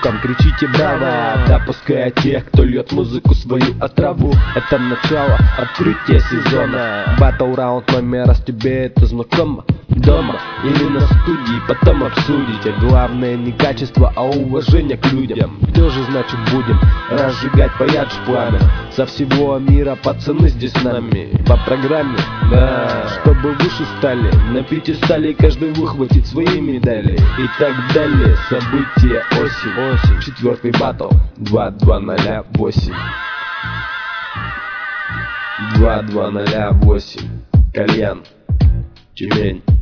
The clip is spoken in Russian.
звуком кричите браво. Да пускай тех, кто льет музыку свою отраву. Это начало открытия сезона. Батл раунд номер раз, тебе это знакомо? Дома или на студии, потом обсудите. Главное не качество, а уважение к людям. Тоже значит будем разжигать поярче пламя. Со всего мира пацаны здесь с нами. По программе, да, чтобы выше стали. На пьедестале каждый выхватит свои медали. И так далее, события осень. Четвертый батл 2208. 2208. Кальян, Тюмень.